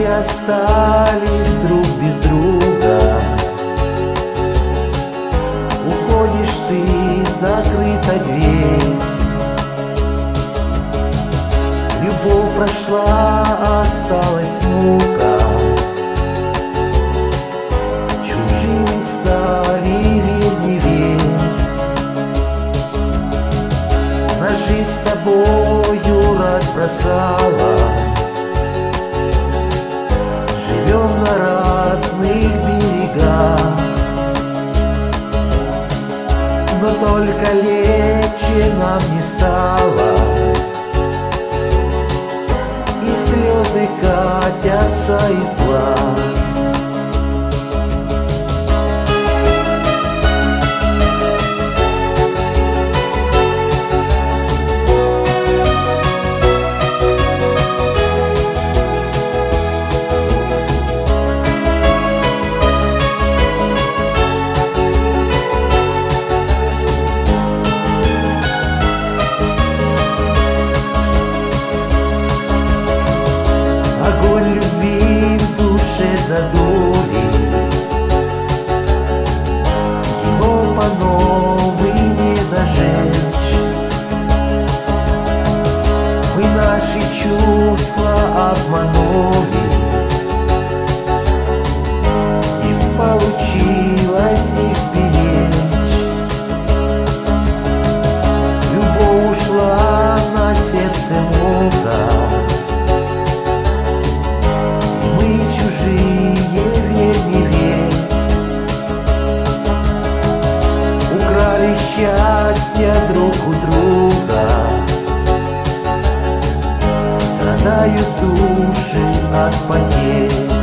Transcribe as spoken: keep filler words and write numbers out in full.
остались друг без друга. Уходишь ты, закрыта дверь. Любовь прошла, осталась мука. Чужими стали, верь, не верь. На жизнь с тобою разбросала. Живем на разных берегах, но только легче нам не стало, и слезы катятся из глаз. Огонь любви в душе задули, его по новой не зажечь. Мы наши чувства обманули, не получилось их сберечь. Любовь ушла на сердце мука. Чужие, верь, не верь. Украли счастье друг у друга. Страдают души от потерь.